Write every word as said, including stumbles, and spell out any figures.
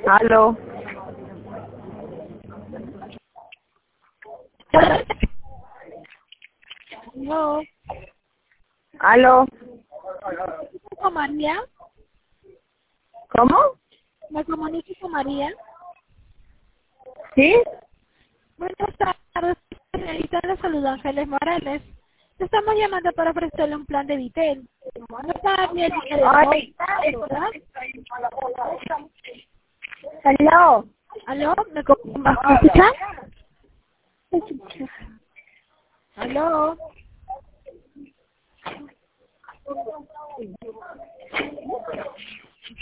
Aló. No. Aló. ¿Con María? ¿Cómo? ¿Me comunico con María? ¿Sí? Buenas tardes, señorita, le saluda Ángeles Morales. Le estamos llamando para ofrecerle un plan de Vitel. No está bien el día de hoy, ¿verdad? Aló. ¿Aló? ¿Me, co- ¿me escucha? ¿Aló?